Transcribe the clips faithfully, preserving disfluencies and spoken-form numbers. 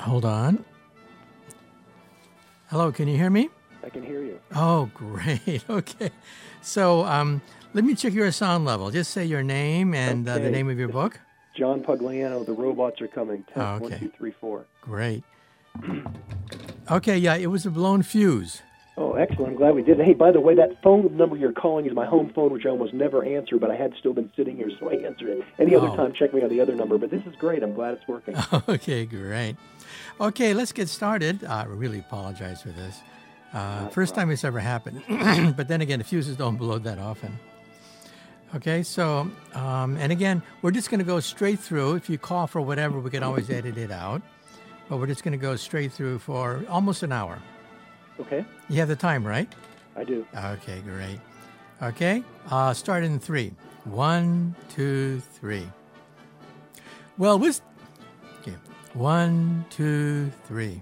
Hold on. Hello, can you hear me? I can hear you. Oh, great. Okay. So um, let me check your sound level. Just say your name and okay. uh, the name of your book. John Pugliano, The Robots Are Coming, test Oh, okay. one, two, three, four. Great. Okay, yeah, it was a blown fuse. Oh, excellent. I'm glad we did. Hey, by the way, that phone number you're calling is my home phone, which I almost never answer, but I had still been sitting here, so I answered it. Any other Oh. time, check me on the other number, but this is great. I'm glad it's working. Okay, great. Okay, let's get started. I really apologize for this. Uh, first time it's ever happened. But then again, the fuses don't blow that often. Okay, so, um, and again, we're just going to go straight through. If you call for whatever, we can always edit it out. But we're just going to go straight through for almost an hour. Okay. You have the time, right? I do. Okay, great. Okay, uh, start in three. One, two, three. Well, with... Okay, one, two, three.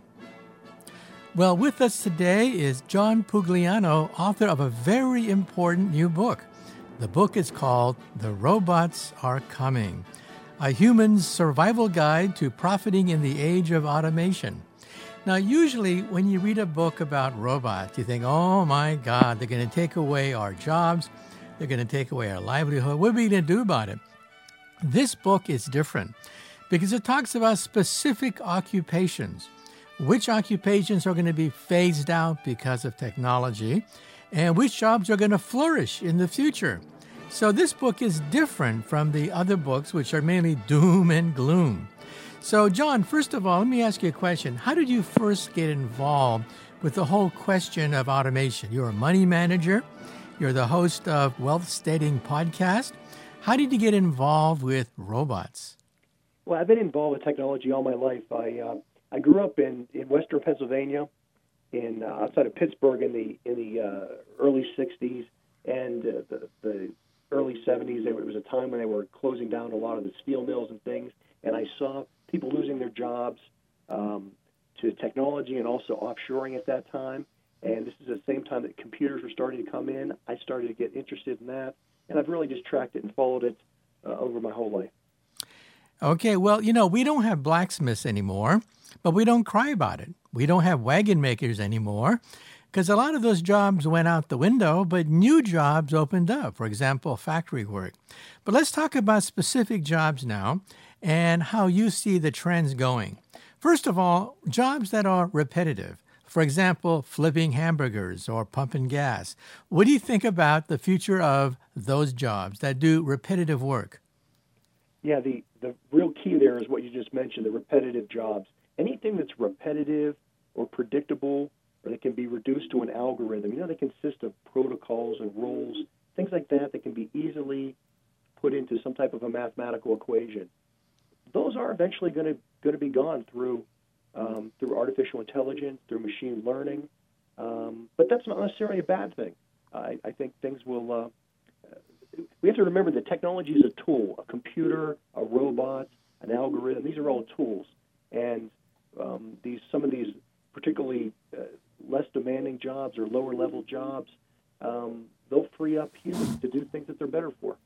Well, with us today is John Pugliano, author of a very important new book. The book is called The Robots Are Coming, a human's survival guide to profiting in the age of automation. Now, usually when you read a book about robots, you think, oh my God, they're going to take away our jobs. They're going to take away our livelihood. What are we going to do about it? This book is different because it talks about specific occupations. Which occupations are going to be phased out because of technology, and which jobs are going to flourish in the future. So this book is different from the other books, which are mainly doom and gloom. So, John, first of all, let me ask you a question. How did you first get involved with the whole question of automation? You're a money manager. You're the host of Wealth Stating Podcast. How did you get involved with robots? Well, I've been involved with technology all my life. I uh, I grew up in, in western Pennsylvania, in uh, outside of Pittsburgh in the in the uh, early sixties and uh, the, the early seventies. It was a time when they were closing down a lot of the steel mills and things, and I saw people losing their jobs um, to technology and also offshoring at that time. And this is the same time that computers were starting to come in. I started to get interested in that, and I've really just tracked it and followed it uh, over my whole life. Okay, well, you know, we don't have blacksmiths anymore, but we don't cry about it. We don't have wagon makers anymore because a lot of those jobs went out the window, but new jobs opened up, for example, factory work. But let's talk about specific jobs now and how you see the trends going. First of all, jobs that are repetitive. For example, flipping hamburgers or pumping gas. What do you think about the future of those jobs that do repetitive work? Yeah, the, the real key there is what you just mentioned, the repetitive jobs. Anything that's repetitive or predictable or that can be reduced to an algorithm, you know, they consist of protocols and rules, things like that that can be easily put into some type of a mathematical equation. Those are eventually going to going to be gone through um, through artificial intelligence, through machine learning, um, but that's not necessarily a bad thing. I, I think things will... Uh, We have to remember that technology is a tool, a computer, a robot, an algorithm. These are all tools. And um, these some of these particularly uh, less demanding jobs or lower-level jobs, um, they'll free up humans to do things that they're better for.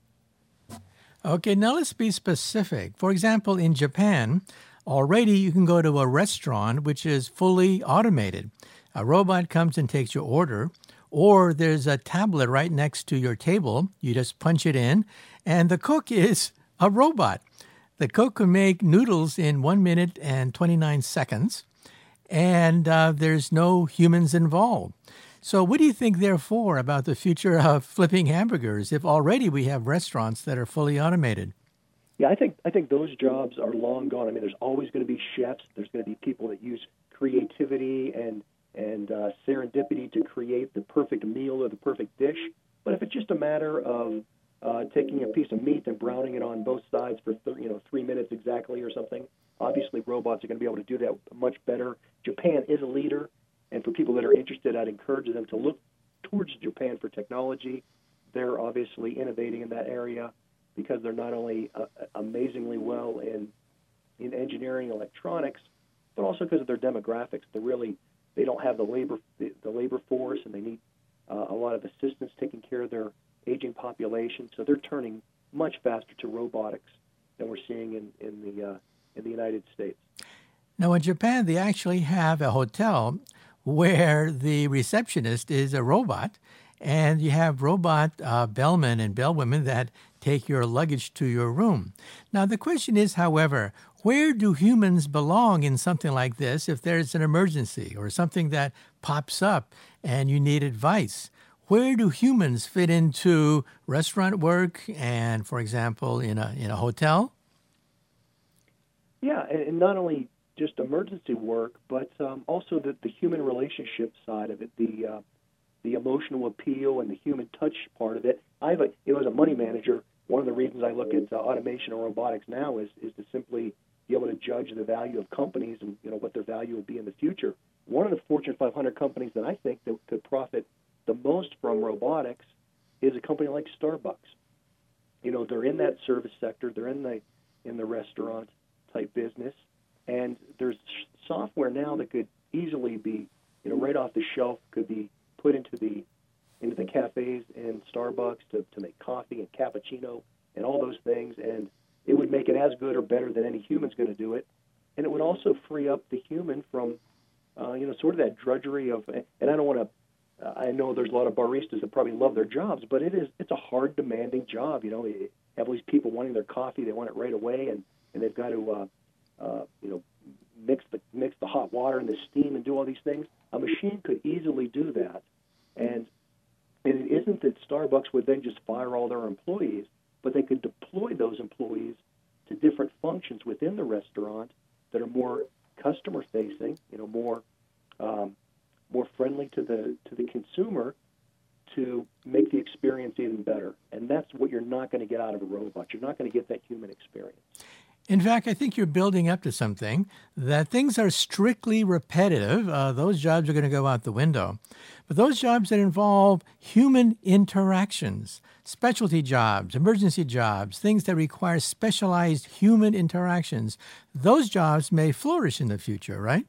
Okay, now let's be specific. For example, in Japan, already you can go to a restaurant which is fully automated. A robot comes and takes your order, or there's a tablet right next to your table. You just punch it in, and the cook is a robot. The cook can make noodles in one minute and twenty-nine seconds, and uh, there's no humans involved. So what do you think, therefore, about the future of flipping hamburgers if already we have restaurants that are fully automated? Yeah, I think I think those jobs are long gone. I mean, there's always going to be chefs. There's going to be people that use creativity and and uh, serendipity to create the perfect meal or the perfect dish. But if it's just a matter of uh, taking a piece of meat and browning it on both sides for th- you know three minutes exactly or something, obviously robots are going to be able to do that much better. Japan is a leader, and for people that are interested, I'd encourage them to look towards Japan for technology. They're obviously innovating in that area because they're not only uh, amazingly well in in engineering, electronics, but also because of their demographics. They're really They don't have the labor the, the labor force, and they need uh, a lot of assistance taking care of their aging population. So they're turning much faster to robotics than we're seeing in in the uh, in the United States. Now, in Japan, they actually have a hotel where the receptionist is a robot, and you have robot uh, bellmen and bellwomen that take your luggage to your room. Now, the question is, however, where do humans belong in something like this if there's an emergency or something that pops up and you need advice? Where do humans fit into restaurant work and, for example, in a in a hotel? Yeah, and, and not only just emergency work, but um, also the, the human relationship side of it, the uh, the emotional appeal and the human touch part of it. I have a, you know, as a money manager, one of the reasons I look at uh, automation or robotics now is is to simply be able to judge the value of companies and, you know, what their value will be in the future. One of the Fortune five hundred companies that I think that could profit the most from robotics is a company like Starbucks. You know, they're in that service sector, they're in the in the restaurant type business, and there's software now that could easily be, you know, right off the shelf, could be put into the into the cafes and Starbucks to, to make coffee and cappuccino and all those things, and it would make it as good or better than any human's going to do it, and it would also free up the human from, uh, you know, sort of that drudgery of, and I don't want to, uh, I know there's a lot of baristas that probably love their jobs, but it is, it's a hard, demanding job, you know, you have all these people wanting their coffee, they want it right away, and, and they've got to, uh, uh, you know, mix the mix the hot water and the steam and do all these things. A machine could easily do that, and and it isn't that Starbucks would then just fire all their employees, but they could deploy those employees to different functions within the restaurant that are more customer-facing, you know, more um, more friendly to the to the consumer, to make the experience even better. And that's what you're not going to get out of a robot. You're not going to get that human experience. In fact, I think you're building up to something, that things are strictly repetitive. Uh, those jobs are going to go out the window. But those jobs that involve human interactions, specialty jobs, emergency jobs, things that require specialized human interactions, those jobs may flourish in the future, right?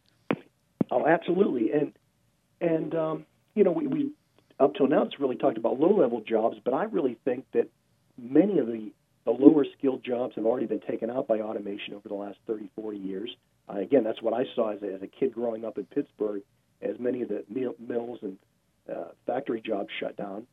Oh, absolutely. And, and um, you know, we, we up till now it's really talked about low-level jobs, but I really think that many of the The lower skilled jobs have already been taken out by automation over the last thirty, forty years. Uh, again, that's what I saw as a, as a kid growing up in Pittsburgh, as many of the mill, mills and uh, factory jobs shut down.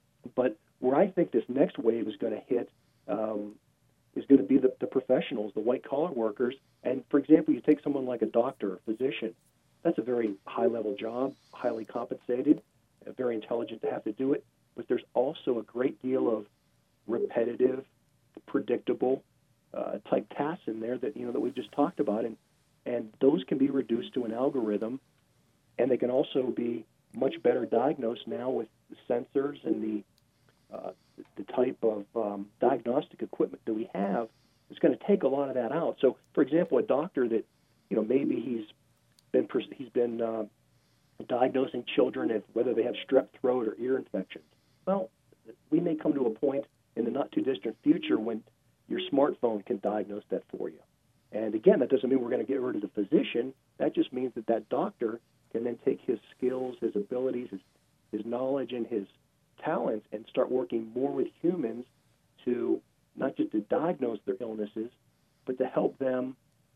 But where I think this next wave is going to hit um, is going to be the, the professionals, the white-collar workers. And, for example, you take someone like a doctor or physician. That's a very high-level job, highly compensated, uh, very intelligent to have to do it. But there's also a great deal of repetitive, predictable uh, type tasks in there that you know that we've just talked about, and and those can be reduced to an algorithm, and they can also be much better diagnosed now with the sensors and the uh, the type of um, diagnostic equipment that we have. It's going to take a lot of that out. So, for example, a doctor that you know maybe he's been he's been uh, diagnosing children if whether they have strep throat or ear infections. Well, we may come to a point in the not-too-distant future when your smartphone can diagnose that for you. And again, that doesn't mean we're going to get rid of the physician. That just means that that doctor can then take his skills, his abilities, his, his knowledge, and his talents and start working more with humans to not just to diagnose their illnesses, but to help them,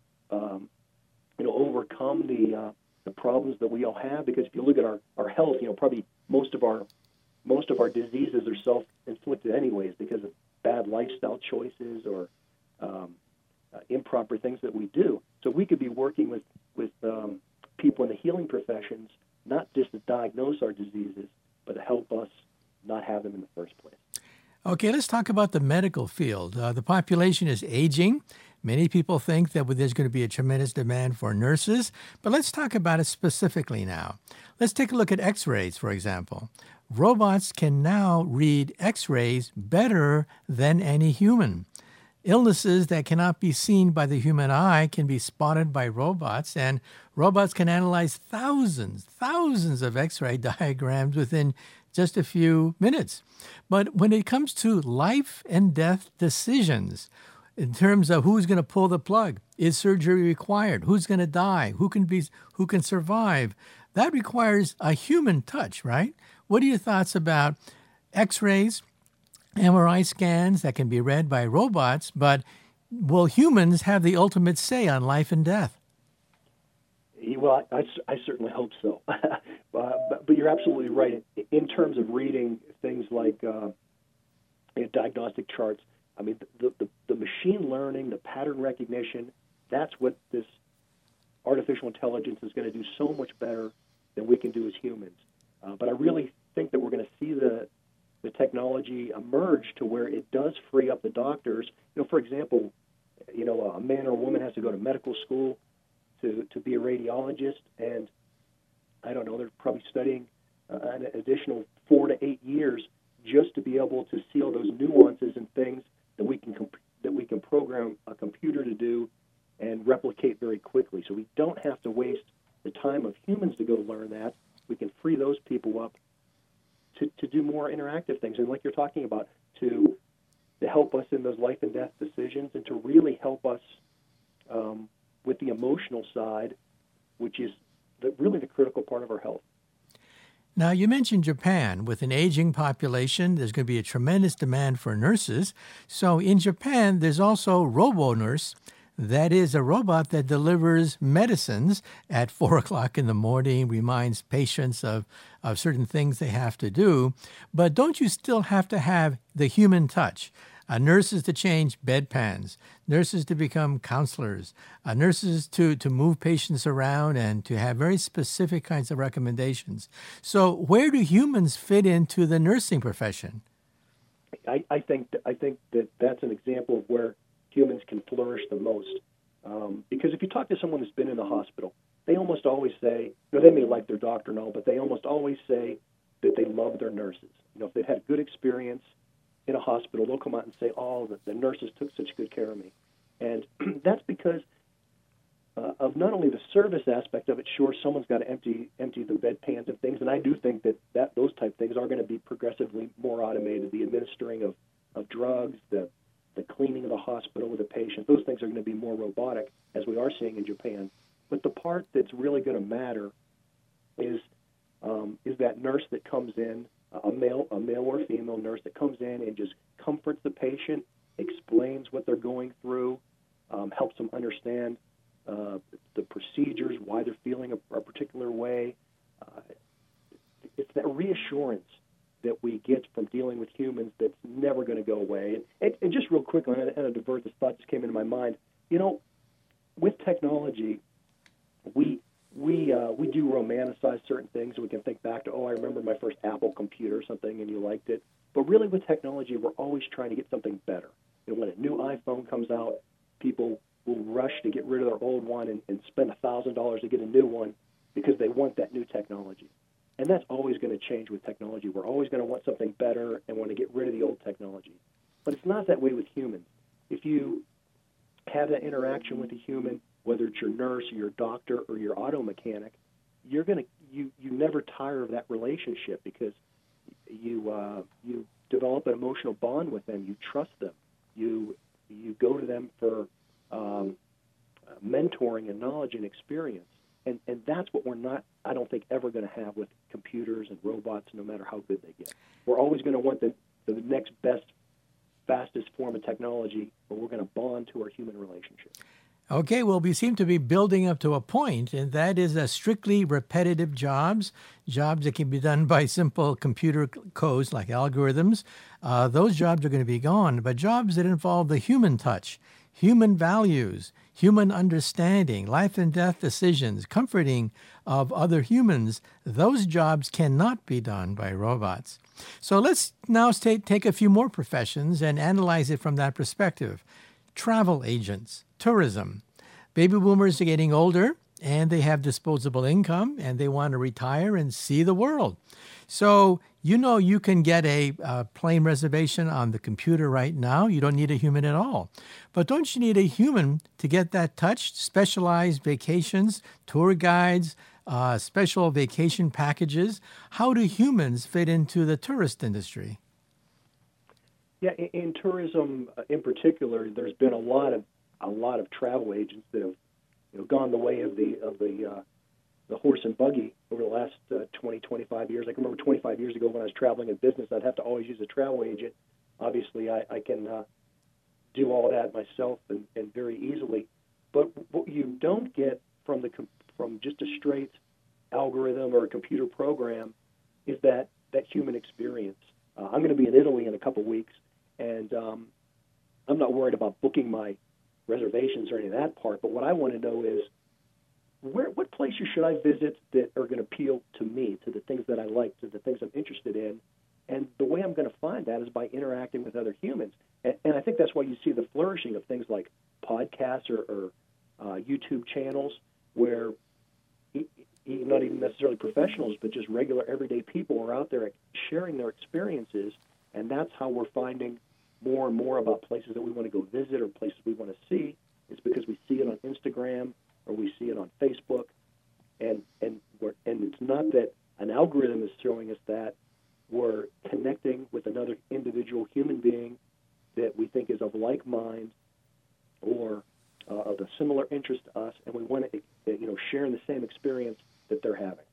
um, you know, overcome the uh, the problems that we all have. Because if you look at our, our health, you know, probably most of our most of our diseases are self-inflicted anyways because of bad lifestyle choices or um, uh, improper things that we do. So we could be working with, with um, people in the healing professions, not just to diagnose our diseases, but to help us not have them in the first place. Okay, let's talk about the medical field. Uh, the population is aging. Many people think that there's going to be a tremendous demand for nurses, but let's talk about it specifically now. Let's take a look at x-rays, for example. Robots can now read x-rays better than any human. Illnesses that cannot be seen by the human eye can be spotted by robots, and robots can analyze thousands, thousands of x-ray diagrams within just a few minutes. But when it comes to life and death decisions, in terms of who's going to pull the plug, is surgery required, who's going to die, who can be, who can survive, that requires a human touch, right? What are your thoughts about x-rays, M R I scans that can be read by robots, but will humans have the ultimate say on life and death? Well, I, I certainly hope so. uh, but, but you're absolutely right. In terms of reading things like uh, you know, diagnostic charts, I mean, the, the, the machine learning, the pattern recognition, that's what this artificial intelligence is going to do so much better than we can do as humans. Uh, but I really think that we're going to see the the technology emerge to where it does free up the doctors. You know, for example, you know, a man or a woman has to go to medical school to, to be a radiologist, and I don't know, they're probably studying uh, an additional four to eight years just to be able to see all those nuances and things that we can comp- that we can program a computer to do and replicate very quickly. So we don't have to waste the time of humans to go learn that. We can free those people up to, to do more interactive things, and like you're talking about, to to help us in those life and death decisions, and to really help us um, with the emotional side, which is the, really the critical part of our health. Now, you mentioned Japan. With an aging population, there's going to be a tremendous demand for nurses. So in Japan, there's also RoboNurse. That is a robot that delivers medicines at four o'clock in the morning, reminds patients of, of certain things they have to do. But don't you still have to have the human touch? Uh, nurses to change bedpans, nurses to become counselors, uh, nurses to, to move patients around and to have very specific kinds of recommendations. So where do humans fit into the nursing profession? I, I think th- I think that that's an example of where humans can flourish the most. Um, because if you talk to someone that's been in the hospital, they almost always say, you know, they may like their doctor and all, but they almost always say that they love their nurses. You know, if they've had a good experience in a hospital, they'll come out and say, oh, the, the nurses took such good care of me. And that's because uh, of not only the service aspect of it. Sure, someone's got to empty empty the bedpans and things, and I do think that, that those type things are going to be progressively more automated. The administering of, of drugs, the the cleaning of the hospital with the patient, those things are going to be more robotic, as we are seeing in Japan. But the part that's really going to matter is um, is that nurse that comes in, a male, a male or female nurse that comes in and just comforts the patient, explains what they're going through, um, helps them understand uh, the procedures, why they're feeling a, a particular way. Uh, it's that reassurance that we get from dealing with humans that's never going to go away. And, and, and just real quickly, and I divert, this thought just came into my mind. You know, with technology, we we uh, we do romanticize certain things. We can think back to, oh, I remember my first Apple computer or something, and you liked it. But really, with technology, we're always trying to get something better. You know, when a new iPhone comes out, people will rush to get rid of their old one and, and spend one thousand dollars to get a new one because they want that new technology. And that's always going to change with technology. We're always going to want something better and want to get rid of the old technology. But it's not that way with humans. If you have that interaction with a human, whether it's your nurse or your doctor or your auto mechanic, you're going to you you never tire of that relationship because you uh, you develop an emotional bond with them. You trust them. You you go to them for um, mentoring and knowledge and experience. And and that's what we're not, I don't think, ever going to have with computers and robots, no matter how good they get. We're always going to want the, the next best, fastest form of technology, but we're going to bond to our human relationship. Okay, well, we seem to be building up to a point, and that is a strictly repetitive jobs, jobs that can be done by simple computer codes like algorithms. Uh, those jobs are going to be gone, but jobs that involve the human touch, human values, human understanding, life and death decisions, comforting of other humans, those jobs cannot be done by robots. So let's now take, take a few more professions and analyze it from that perspective. Travel agents, tourism. Baby boomers are getting older and they have disposable income and they want to retire and see the world. So, you know, you can get a, a plane reservation on the computer right now. You don't need a human at all. But don't you need a human to get that touch? Specialized vacations, tour guides, uh, special vacation packages. How do humans fit into the tourist industry? Yeah, in, in tourism uh, in particular, there's been a lot of a lot of travel agents that have you know gone the way of the of the uh, the horse and buggy over the last uh, twenty, twenty-five years. I can remember twenty-five years ago when I was traveling in business, I'd have to always use a travel agent. Obviously, I, I can uh, do all that myself and, and very easily. But what you don't get from the from just a straight algorithm or a computer program is that, that human experience. Uh, I'm going to be in Italy in a couple weeks, and um, I'm not worried about booking my reservations or any of that part, but what I want to know is where, what places should I visit that are going to appeal to me, to the things that I like, to the things I'm interested in, and the way I'm going to find that is by interacting with other humans. And, and I think that's why you see the flourishing of things like podcasts or, or uh, YouTube channels where e- e- not even necessarily professionals, but just regular everyday people are out there sharing their experiences, and that's how we're finding more and more about places that we want to go visit or places we want to see. It's because we see it on Instagram or we see it on Facebook, and and we're, and it's not that an algorithm is showing us that. We're connecting with another individual human being that we think is of like mind or uh, of a similar interest to us, and we want to, you know, share in the same experience that they're having.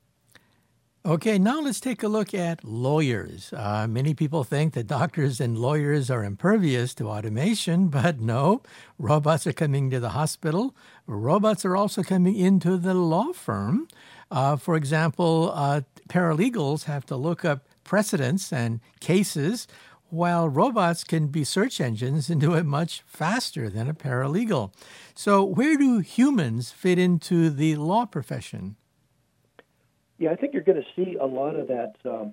Okay, now let's take a look at lawyers. Uh, many people think that doctors and lawyers are impervious to automation, but no, robots are coming to the hospital. Robots are also coming into the law firm. Uh, for example, uh, paralegals have to look up precedents and cases, while robots can be search engines and do it much faster than a paralegal. So where do humans fit into the law profession? Yeah, I think you're going to see a lot of that, um,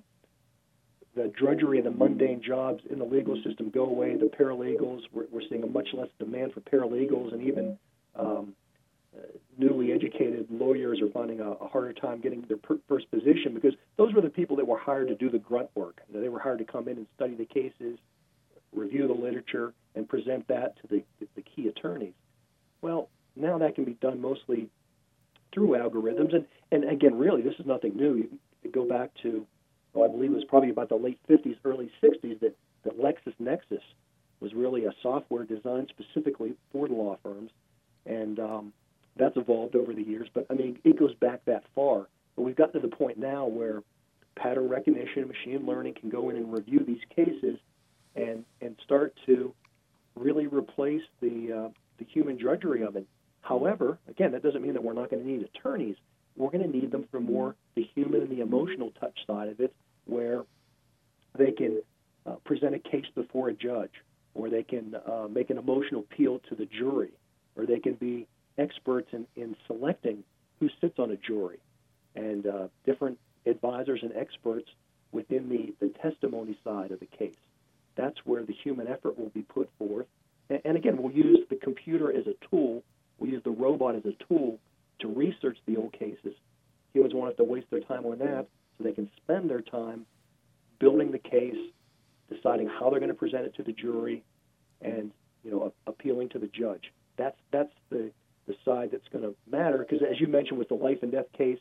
the drudgery and the mundane jobs in the legal system go away. The paralegals, we're, we're seeing a much less demand for paralegals, and even um, uh, newly educated lawyers are finding a, a harder time getting their per- first position because those were the people that were hired to do the grunt work. You know, they were hired to come in and study the cases, review the literature, and present that to the, the key attorneys. Well, now that can be done mostly through algorithms. And, and again, really, this is nothing new. You, you go back to, oh, I believe it was probably about the late fifties, early sixties that, that LexisNexis was really a software designed specifically for the law firms. And um, that's evolved over the years. But, I mean, it goes back that far. But we've gotten to the point now where pattern recognition and machine learning can go in and review these cases and, and start to really replace the, uh, the human drudgery of it. However, again, that doesn't mean that we're not going to need attorneys. We're going to need them for more the human and the emotional touch side of it, where they can uh, present a case before a judge, or they can uh, make an emotional appeal to the jury, or they can be experts in, in selecting who sits on a jury, and uh, different advisors and experts within the, the testimony side of the case. That's where the human effort will be put forth. And, and again, we'll use the computer as a tool. We use the robot as a tool to research the old cases. Humans won't have to waste their time on that, so they can spend their time building the case, deciding how they're going to present it to the jury, and you know, a- appealing to the judge. That's that's the, the side that's going to matter, because as you mentioned with the life and death case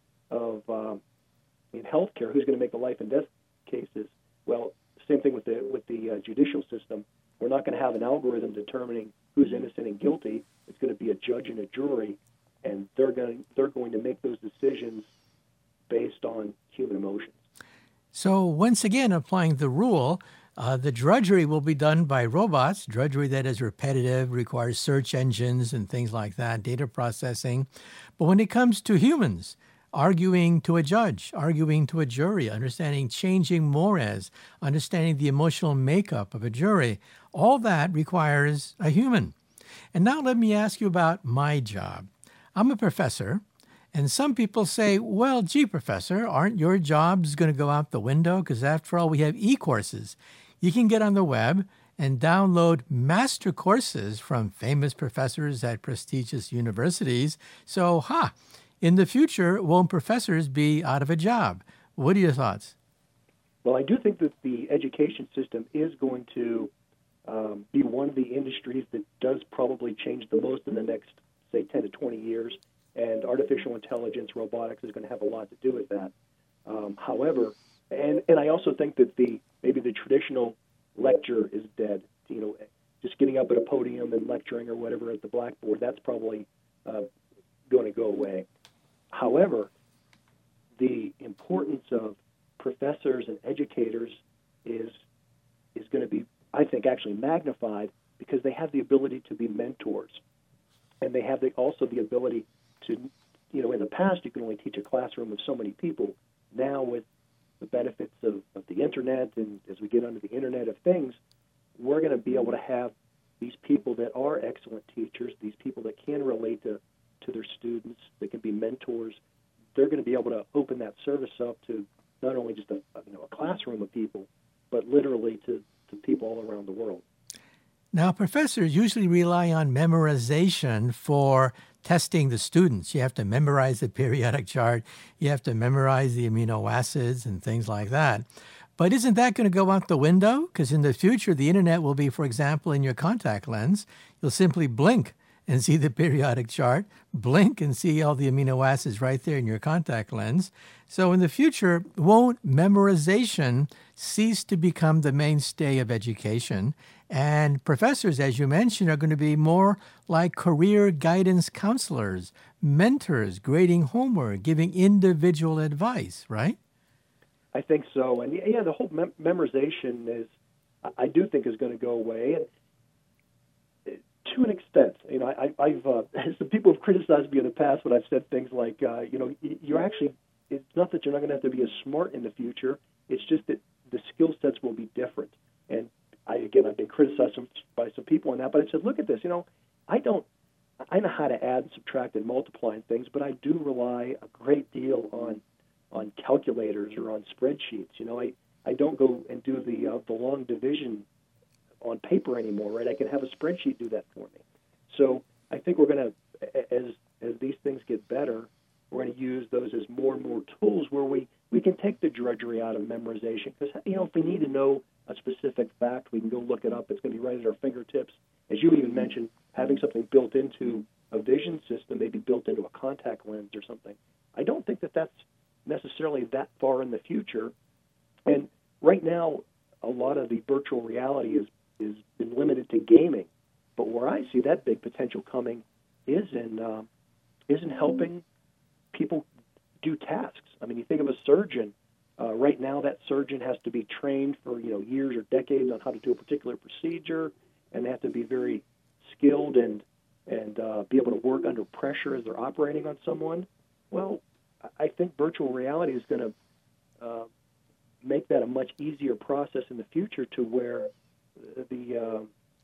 of um, in healthcare, who's going to make the life and death cases? Well, same thing with the with the uh, judicial system. We're not going to have an algorithm determining who's innocent and guilty. It's going to be a judge and a jury, and they're going they're going to make those decisions based on human emotions. So once again, applying the rule, uh, the drudgery will be done by robots, drudgery that is repetitive, requires search engines and things like that, data processing. But when it comes to humans, arguing to a judge, arguing to a jury, understanding changing mores, understanding the emotional makeup of a jury, all that requires a human. And now let me ask you about my job. I'm a professor, and some people say, well, gee, professor, aren't your jobs going to go out the window? Because after all, we have e-courses. You can get on the web and download master courses from famous professors at prestigious universities. So, ha, in the future, won't professors be out of a job? What are your thoughts? Well, I do think that the education system is going to um, be one of the industries that does probably change the most in the next, say, ten to twenty years. And artificial intelligence, robotics is going to have a lot to do with that. Um, however, and, and I also think that the maybe the traditional lecture is dead. You know, just getting up at a podium and lecturing or whatever at the blackboard, that's probably uh, going to go away. However, the importance of professors and educators is is going to be, I think, actually magnified because they have the ability to be mentors, and they have the, also the ability to you know, in the past, you could only teach a classroom of so many people. Now, with the benefits of, of the internet, and as we get onto the Internet of Things, we're going to be able to have these people that are excellent teachers, these people that can relate to, to their students, that can be mentors. They're going to be able to open that service up to not only just a, you know, a classroom of people, but literally to, to people all around the world. Now, professors usually rely on memorization for testing the students. You have to memorize the periodic chart. You have to memorize the amino acids and things like that. But isn't that going to go out the window? Because in the future, the internet will be, for example, in your contact lens. You'll simply blink and see the periodic chart, blink and see all the amino acids right there in your contact lens. So in the future, won't memorization cease to become the mainstay of education? And professors, as you mentioned, are going to be more like career guidance counselors, mentors, grading homework, giving individual advice, right? I think so. And yeah, the whole mem- memorization is, I do think, is going to go away. And to an extent, you know, I, I've uh, some people have criticized me in the past when I've said things like, uh, you know, you're actually, it's not that you're not going to have to be as smart in the future. It's just that the skill sets will be different. And I, again, I've been criticized by some people on that, but I said, look at this, you know, I don't, I know how to add and subtract and multiply and things, but I do rely a great deal on on calculators or on spreadsheets. You know, I, I don't go and do the uh, the long division on paper anymore, right? I can have a spreadsheet do that for me. So I think we're going to, as as these things get better, we're going to use those as more and more tools where we, we can take the drudgery out of memorization. Because, you know, if we need to know a specific fact, we can go look it up. It's going to be right at our fingertips. As you even mentioned, having something built into a vision system, maybe built into a contact lens or something. I don't think that that's necessarily that far in the future. And right now, a lot of the virtual reality is is been limited to gaming. But where I see that big potential coming is in uh, is in helping people do tasks. I mean, you think of a surgeon. Uh, right now, that surgeon has to be trained for you know years or decades on how to do a particular procedure, and they have to be very skilled and and uh, be able to work under pressure as they're operating on someone. Well, I think virtual reality is going to uh, make that a much easier process in the future, to where the, uh,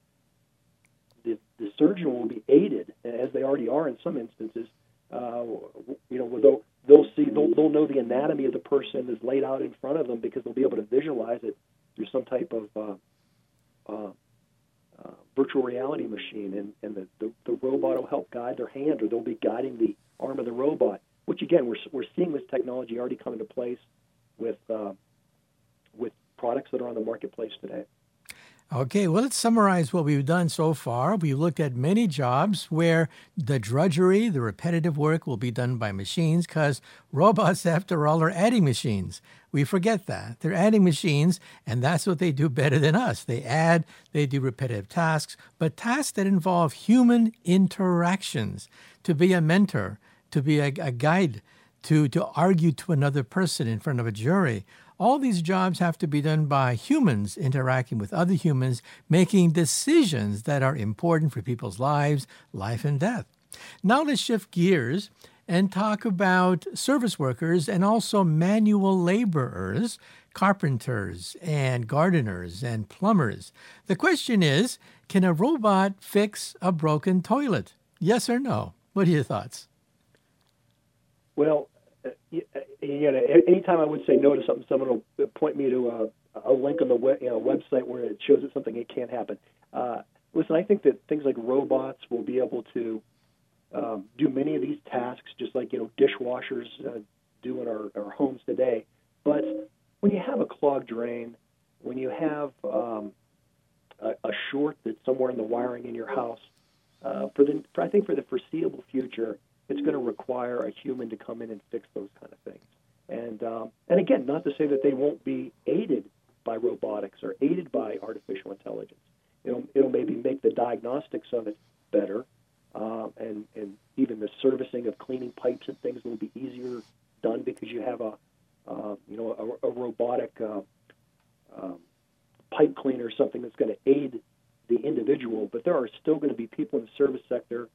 the the surgeon will be aided, as they already are in some instances. Uh, you know, they'll they'll see they'll, they'll know the anatomy of the person is laid out in front of them, because they'll be able to visualize it through some type of uh, uh, uh, virtual reality machine, and and the, the the robot will help guide their hand, or they'll be guiding the arm of the robot. Which again, we're we're seeing this technology already come into place with uh, with products that are on the marketplace today. Okay, well, let's summarize what we've done so far. We've looked at many jobs where the drudgery, the repetitive work, will be done by machines, because robots, after all, are adding machines. We forget that. They're adding machines, and that's what they do better than us. They add, they do repetitive tasks, but tasks that involve human interactions. To be a mentor, to be a, a guide, to, to argue to another person in front of a jury. All these jobs have to be done by humans interacting with other humans, making decisions that are important for people's lives, life and death. Now let's shift gears and talk about service workers and also manual laborers, carpenters and gardeners and plumbers. The question is, can a robot fix a broken toilet? Yes or no? What are your thoughts? Well, uh, you know, anytime I would say no to something, someone will point me to a, a link on the web, you know, website where it shows it something it can't happen. Uh, listen, I think that things like robots will be able to um, do many of these tasks, just like you know dishwashers uh, do in our, our homes today. But when you have a clogged drain, when you have um, a, a short that's somewhere in the wiring in your house, uh, for the for, I think for the foreseeable future, it's going to require a human to come in and fix those kind of things. And um, and again, not to say that they won't be aided by robotics or aided by artificial intelligence. It'll, it'll maybe make the diagnostics of it better, uh, and, and even the servicing of cleaning pipes and things will be easier done because you have a uh, you know a, a robotic uh, um, pipe cleaner, something that's going to aid the individual. But there are still going to be people in the service sector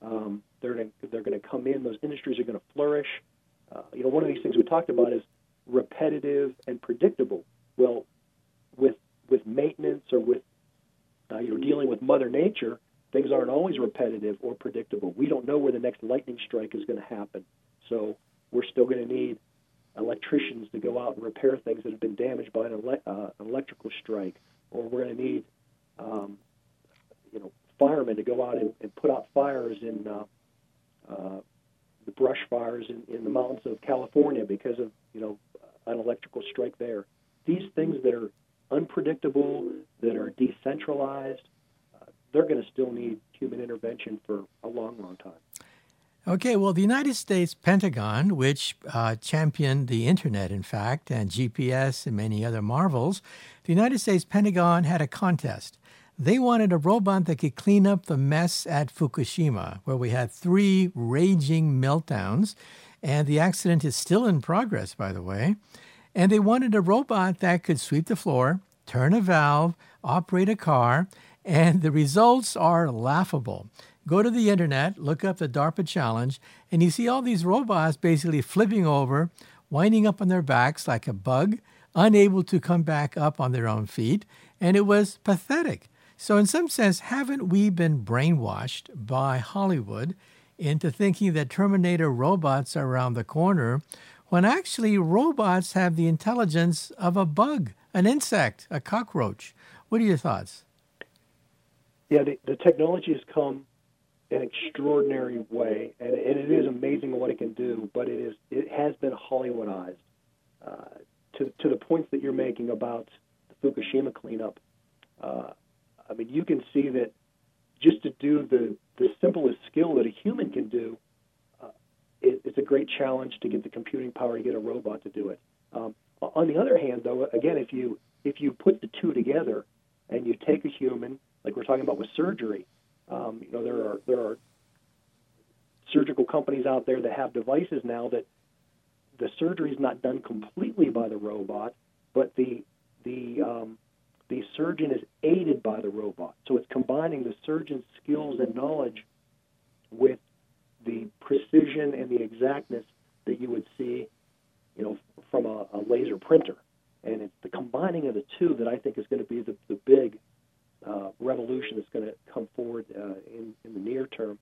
Um, they're gonna, they're going to come in. Those industries are going to flourish. Uh, you know, one of these things we talked about is repetitive and predictable. Well, with with maintenance or with uh, you know dealing with Mother Nature, things aren't always repetitive or predictable. We don't know where the next lightning strike is going to happen, so we're still going to need electricians to go out and repair things that have been damaged by an, ele- uh, an electrical strike, or we're going to need um, you know firemen to go out and, and put out fires in uh, uh, the brush fires in, in the mountains of California because of you know an electrical strike there. These things that are unpredictable, that are decentralized, uh, they're going to still need human intervention for a long, long time. Okay, well, the United States Pentagon, which uh, championed the internet, in fact, and G P S and many other marvels, the United States Pentagon had a contest. They wanted a robot that could clean up the mess at Fukushima, where we had three raging meltdowns, and the accident is still in progress, by the way. And they wanted a robot that could sweep the floor, turn a valve, operate a car, and the results are laughable. Go to the internet, look up the DARPA challenge, and you see all these robots basically flipping over, winding up on their backs like a bug, unable to come back up on their own feet, and it was pathetic. So in some sense, haven't we been brainwashed by Hollywood into thinking that Terminator robots are around the corner, when actually robots have the intelligence of a bug, an insect, a cockroach? What are your thoughts? Yeah, the, the technology has come an extraordinary way, and, and it is amazing what it can do, but it is it has been Hollywoodized uh, to, to the points that you're making about the Fukushima cleanup. Uh, I mean, you can see that just to do the, the simplest skill that a human can do, uh, it, it's a great challenge to get the computing power to get a robot to do it. Um, on the other hand, though, again, if you if you put the two together and you take a human, like we're talking about with surgery, um, you know, there are there are surgical companies out there that have devices now that the surgery is not done completely by the robot, but the the um, the surgeon is aided by the robot. So it's combining the surgeon's skills and knowledge with the precision and the exactness that you would see, you know, from a, a laser printer. And it's the combining of the two that I think is going to be the, the big uh, revolution that's going to come forward uh, in, in the near term.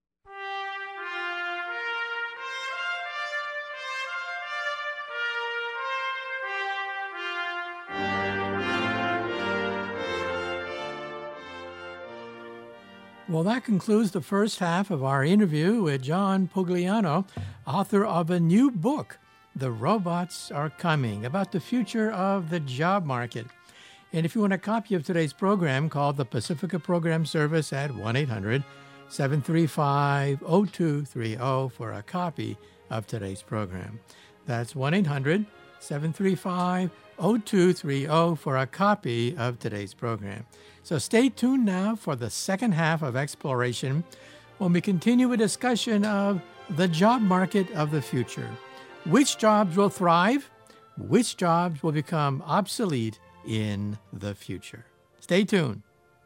Well, that concludes the first half of our interview with John Pugliano, author of a new book, The Robots Are Coming, about the future of the job market. And if you want a copy of today's program, call the Pacifica Program Service at one eight hundred seven three five zero two three zero for a copy of today's program. That's one eight hundred seven three five zero two three zero for a copy of today's program. So stay tuned now for the second half of Exploration when we continue a discussion of the job market of the future. Which jobs will thrive? Which jobs will become obsolete in the future? Stay tuned.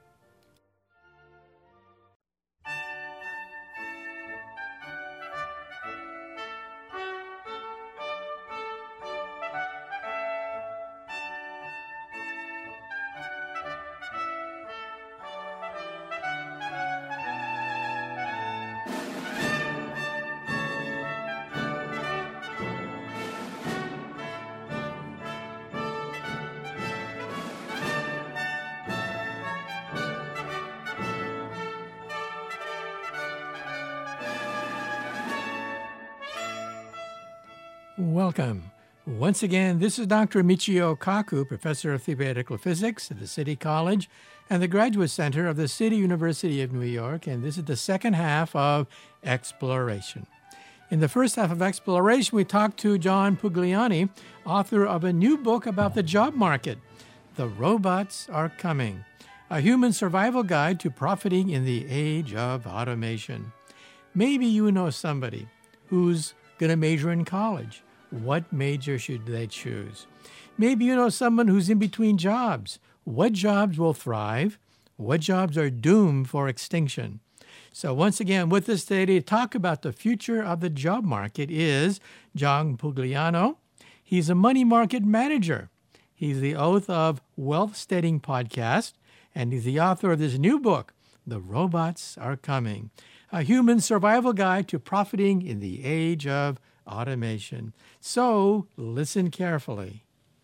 Welcome. Once again, this is Doctor Michio Kaku, Professor of Theoretical Physics at the City College and the Graduate Center of the City University of New York, and this is the second half of Exploration. In the first half of Exploration, we talked to John Pugliani, author of a new book about the job market, The Robots Are Coming, a human survival guide to profiting in the age of automation. Maybe you know somebody who's going to major in college. What major should they choose? Maybe you know someone who's in between jobs. What jobs will thrive? What jobs are doomed for extinction? So once again, with us today to talk about the future of the job market is John Pugliano. He's a money market manager. He's the author of Wealth Steading Podcast, and he's the author of this new book, The Robots Are Coming, a human survival guide to profiting in the age of automation. So listen carefully.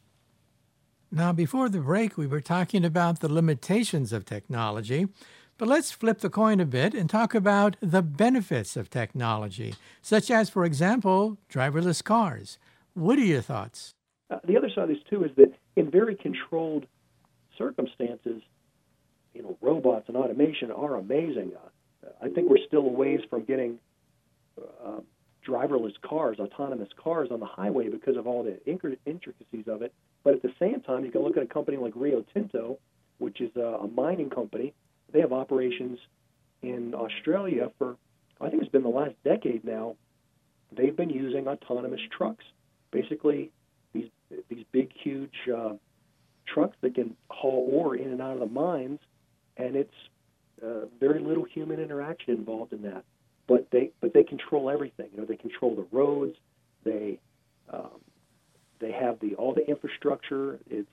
Now, before the break, we were talking about the limitations of technology, but let's flip the coin a bit and talk about the benefits of technology, such as, for example, driverless cars. What are your thoughts? Uh, the other side of this, too, is that in very controlled circumstances, you know, robots and automation are amazing. Uh, I think we're still a ways from getting uh, driverless cars, autonomous cars on the highway because of all the intricacies of it. But at the same time, you can look at a company like Rio Tinto, which is a, a mining company. They have operations in Australia for, I think it's been the last decade now. They've been using autonomous trucks. Basically, these these big, huge uh, trucks that can haul ore in and out of the mines, and it's uh, very little human interaction involved in that. But they but they control everything. You know, they control the roads. They um, they have the all the infrastructure. It's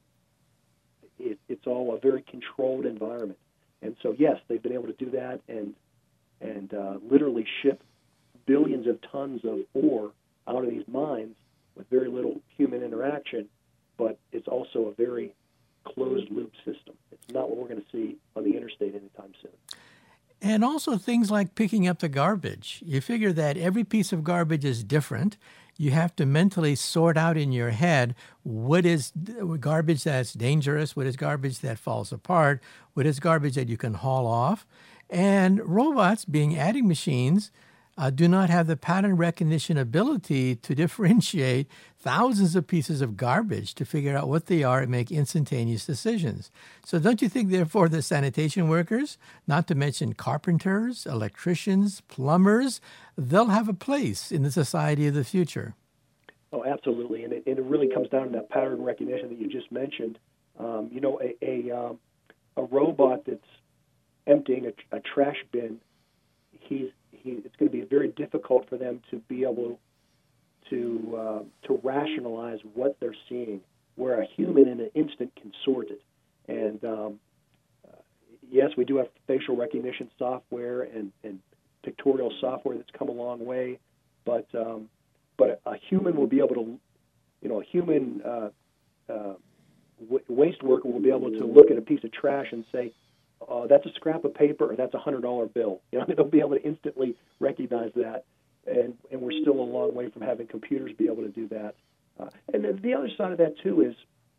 it, it's all a very controlled environment. And so, yes, they've been able to do that and and uh, literally ship billions of tons of ore out of these mines with very little human interaction. But it's also a very closed-loop system. It's not what we're going to see on the interstate anytime soon. And also things like picking up the garbage. You figure that every piece of garbage is different. You have to mentally sort out in your head what is garbage that's dangerous, what is garbage that falls apart, what is garbage that you can haul off. And robots, being adding machines, uh, do not have the pattern recognition ability to differentiate thousands of pieces of garbage to figure out what they are and make instantaneous decisions. So don't you think, therefore, the sanitation workers, not to mention carpenters, electricians, plumbers, they'll have a place in the society of the future? Oh, absolutely. And it, and it really comes down to that pattern recognition that you just mentioned. Um, you know, a, a, um, a robot that's emptying a, a trash bin, he's He, it's going to be very difficult for them to be able to uh, to rationalize what they're seeing, where a human in an instant can sort it. And um, uh, yes, we do have facial recognition software and, and pictorial software that's come a long way, but um, but a human will be able to, you know, a human uh, uh, w- waste worker will be able to look at a piece of trash and say, Uh, that's a scrap of paper or that's a one hundred dollar bill. You know, they'll be able to instantly recognize that, and, and we're still a long way from having computers be able to do that. Uh, and the, the other side of that, too, is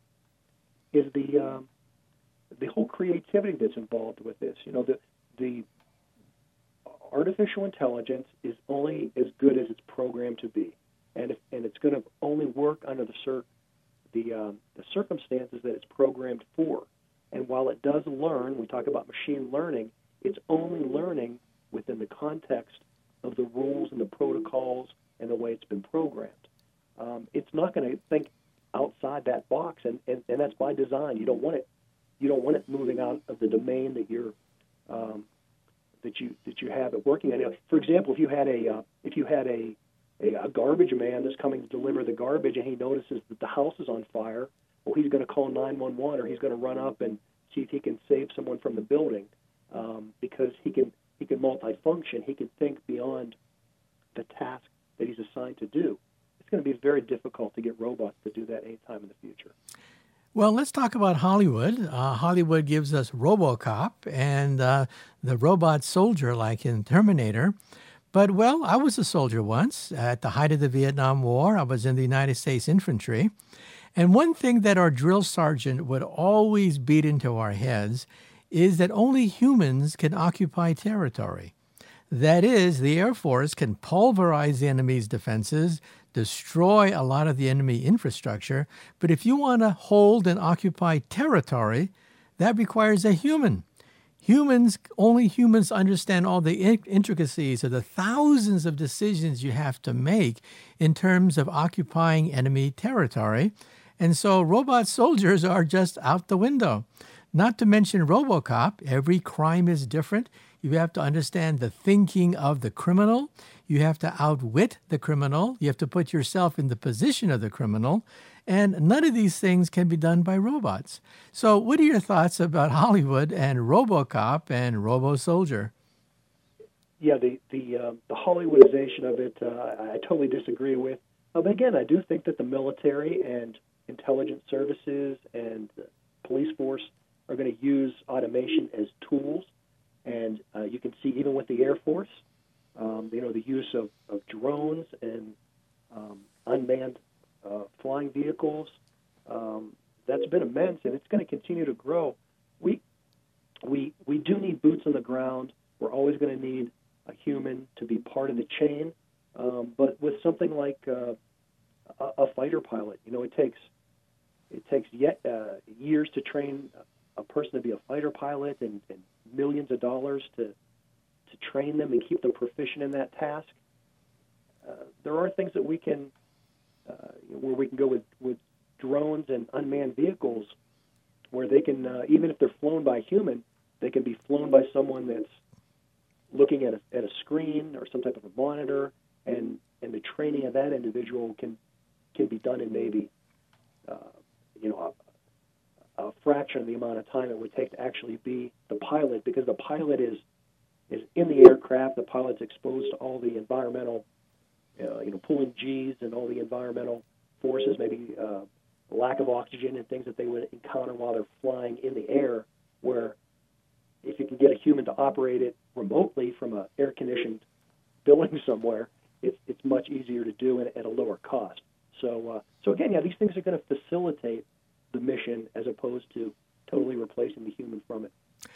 is the um, the whole creativity that's involved with this. You know, the, the artificial intelligence is only as good as it's programmed to be, and if, and it's going to only work under the, cir- the, um, the circumstances that it's programmed for. And while it does learn, we talk about machine learning, it's only learning within the context of the rules and the protocols and the way it's been programmed. Um, it's not going to think outside that box, and, and, and that's by design. You don't want it. You don't want it moving out of the domain that you're um, that you that you have it working in. For example, if you had a uh, if you had a, a a garbage man that's coming to deliver the garbage, and he notices that the house is on fire. Well, he's going to call nine one one, or he's going to run up and see if he can save someone from the building, um, because he can he can multifunction. He can think beyond the task that he's assigned to do. It's going to be very difficult to get robots to do that anytime in the future. Well, let's talk about Hollywood. Uh, Hollywood gives us RoboCop and uh, the robot soldier like in Terminator. But, well, I was a soldier once. At the height of the Vietnam War, I was in the United States Infantry. And one thing that our drill sergeant would always beat into our heads is that only humans can occupy territory. That is, the Air Force can pulverize the enemy's defenses, destroy a lot of the enemy infrastructure, but if you want to hold and occupy territory, that requires a human. Humans, only humans understand all the intricacies of the thousands of decisions you have to make in terms of occupying enemy territory. And so robot soldiers are just out the window. Not to mention RoboCop, every crime is different. You have to understand the thinking of the criminal. You have to outwit the criminal. You have to put yourself in the position of the criminal. And none of these things can be done by robots. So what are your thoughts about Hollywood and RoboCop and Robo Soldier? Yeah, the the, uh, the Hollywoodization of it, uh, I totally disagree with. Uh, but again, I do think that the military and intelligence services and the police force are going to use automation as tools. And uh, you can see even with the Air Force, um, you know, the use of, of drones and um, unmanned uh, flying vehicles, um, that's been immense, and it's going to continue to grow. We, we, we do need boots on the ground. We're always going to need a human to be part of the chain. Um, but with something like uh, a, a fighter pilot, you know, it takes it takes yet uh, years to train a person to be a fighter pilot, and, and millions of dollars to to train them and keep them proficient in that task. Uh, there are things that we can uh, where we can go with, with drones and unmanned vehicles, where they can uh, even if they're flown by a human, they can be flown by someone that's looking at a, at a screen or some type of a monitor, and, and the training of that individual can can be done in maybe uh, you know a, a fraction of the amount of time it would take to actually be the pilot, because the pilot is is in the aircraft. The pilot's exposed to all the environmental uh, you know pulling G's and all the environmental forces, maybe uh, lack of oxygen and things that they would encounter while they're flying in the air, where if you can get a human to operate it remotely from an air-conditioned building somewhere, it's it's much easier to do and at a lower cost. So, uh, so again, yeah, these things are going to facilitate the mission as opposed to totally replacing the human from it.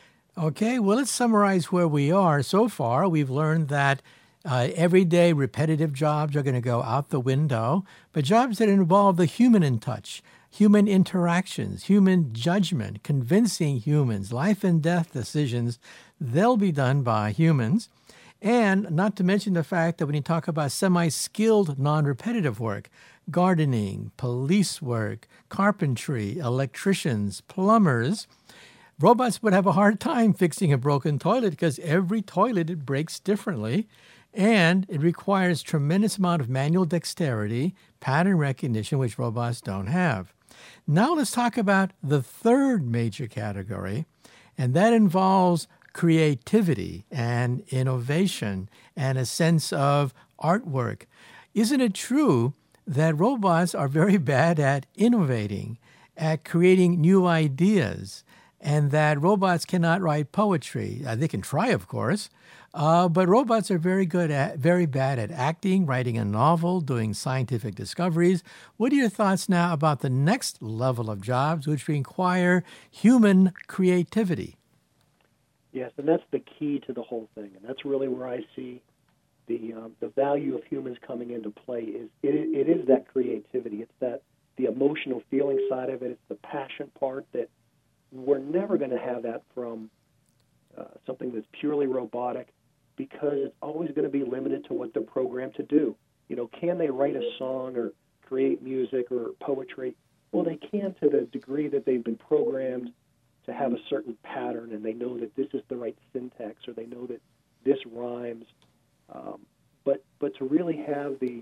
Okay, well, let's summarize where we are. So far, we've learned that uh, everyday repetitive jobs are going to go out the window, but jobs that involve the human in touch, human interactions, human judgment, convincing humans, life and death decisions, they'll be done by humans. And not to mention the fact that when you talk about semi-skilled, non-repetitive work, gardening, police work, carpentry, electricians, plumbers, robots would have a hard time fixing a broken toilet because every toilet, it breaks differently. And it requires tremendous amount of manual dexterity, pattern recognition, which robots don't have. Now let's talk about the third major category, and that involves creativity and innovation and a sense of artwork. Isn't it true that robots are very bad at innovating, at creating new ideas, and that robots cannot write poetry? Uh, they can try, of course, uh, but robots are very good at, very bad at acting, writing a novel, doing scientific discoveries. What are your thoughts now about the next level of jobs, which require human creativity? Yes, and that's the key to the whole thing, and that's really where I see the um, the value of humans coming into play. Is it, it is that creativity. It's that the emotional feeling side of it. It's the passion part that we're never going to have that from uh, something that's purely robotic, because it's always going to be limited to what they're programmed to do. You know, can they write a song or create music or poetry? Well, they can to the degree that they've been programmed to have a certain pattern, and they know that this is the right syntax, or they know that this rhymes. Um, but but to really have the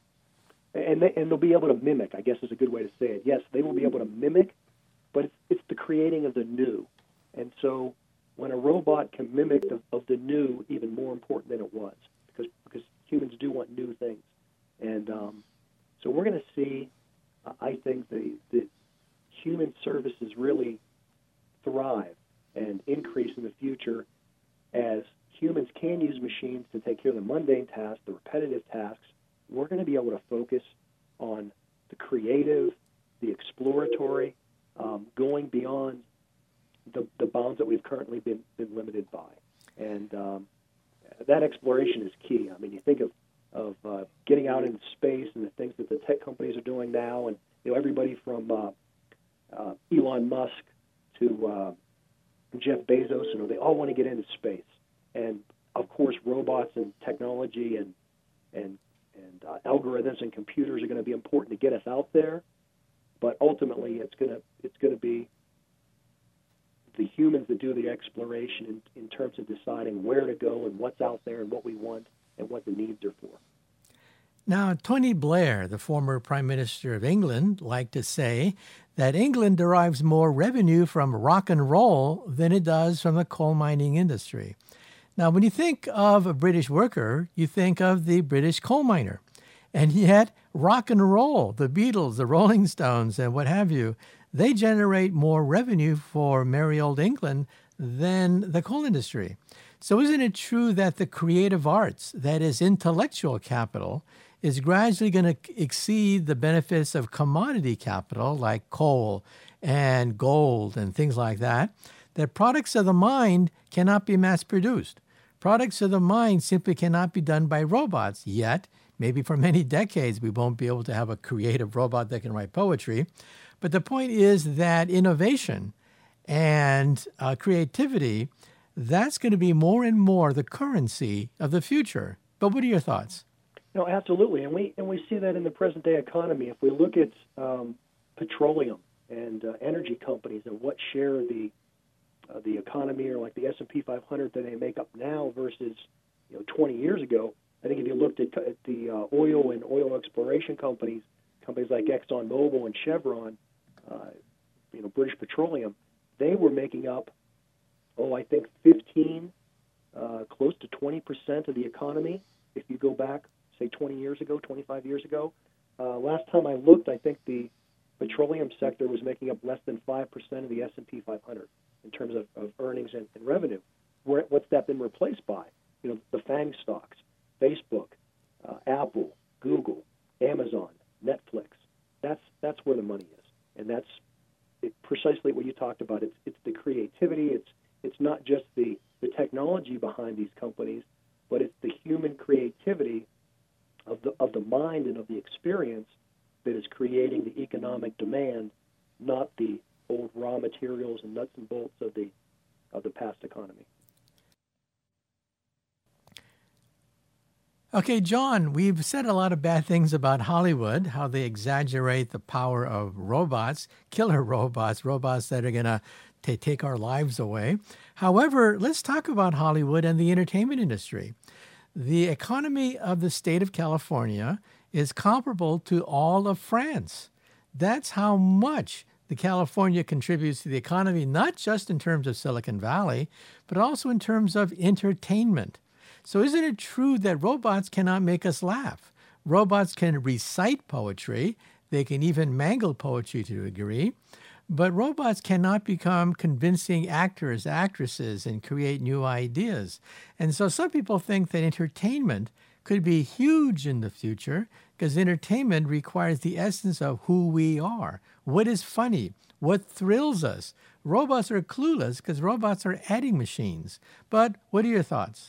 and they, and they'll be able to mimic, I guess is a good way to say it. Yes, they will be able to mimic, but it's, it's the creating of the new. And so when a robot can mimic the, of the new, even more important than it was, because because humans do want new things. And um, so we're going to see, uh, I think, the, the human services really thrive and increase in the future as humans can use machines to take care of the mundane tasks, the repetitive tasks. We're going to be able to focus on the creative, the exploratory, um, going beyond the, the bounds that we've currently been, been limited by. And um, that exploration is key. I mean, you think of, of uh, getting out into space and the things that the tech companies are doing now, and you know everybody from uh, uh, Elon Musk to uh, Jeff Bezos, you know, they all want to get into space. And of course, robots and technology and and and uh, algorithms and computers are going to be important to get us out there. But ultimately, it's going to it's going to be the humans that do the exploration in, in terms of deciding where to go and what's out there and what we want and what the needs are for. Now, Tony Blair, the former Prime Minister of England, liked to say that England derives more revenue from rock and roll than it does from the coal mining industry. Now, when you think of a British worker, you think of the British coal miner. And yet, rock and roll, the Beatles, the Rolling Stones, and what have you, they generate more revenue for merry old England than the coal industry. So isn't it true that the creative arts, that is intellectual capital, is gradually going to exceed the benefits of commodity capital like coal and gold and things like that, that products of the mind cannot be mass-produced? Products of the mind simply cannot be done by robots, yet maybe for many decades we won't be able to have a creative robot that can write poetry. But the point is that innovation and uh, creativity, that's going to be more and more the currency of the future. But what are your thoughts? No, absolutely, and we and we see that in the present day economy. If we look at um, petroleum and uh, energy companies and what share of the uh, the economy or like the S and P five hundred that they make up now versus you know twenty years ago, I think if you looked at, at the uh, oil and oil exploration companies, companies like ExxonMobil and Chevron, uh, you know British Petroleum, they were making up oh I think fifteen, uh, close to twenty percent of the economy. If you go back, say twenty years ago, twenty-five years ago. Uh, last time I looked, I think the petroleum sector was making up less than five percent of the S and P five hundred in terms of, of earnings and, and revenue. Where, what's that been replaced by? You know, the FANG stocks, Facebook, uh, Apple, Google, Amazon, Netflix. That's that's where the money is, and that's it, precisely what you talked about. It's it's the creativity. It's it's not just the the technology behind these companies, but it's the human creativity of the of the mind and of the experience that is creating the economic demand, not the old raw materials and nuts and bolts of the of the past economy. Okay, John, we've said a lot of bad things about Hollywood, how they exaggerate the power of robots, killer robots, robots that are going to take our lives away. However, let's talk about Hollywood and the entertainment industry. The economy of the state of California is comparable to all of France. That's how much the California contributes to the economy, not just in terms of Silicon Valley, but also in terms of entertainment. So isn't it true that robots cannot make us laugh? Robots can recite poetry. They can even mangle poetry to a degree. But robots cannot become convincing actors, actresses, and create new ideas. And so some people think that entertainment could be huge in the future because entertainment requires the essence of who we are. What is funny? What thrills us? Robots are clueless because robots are adding machines. But what are your thoughts?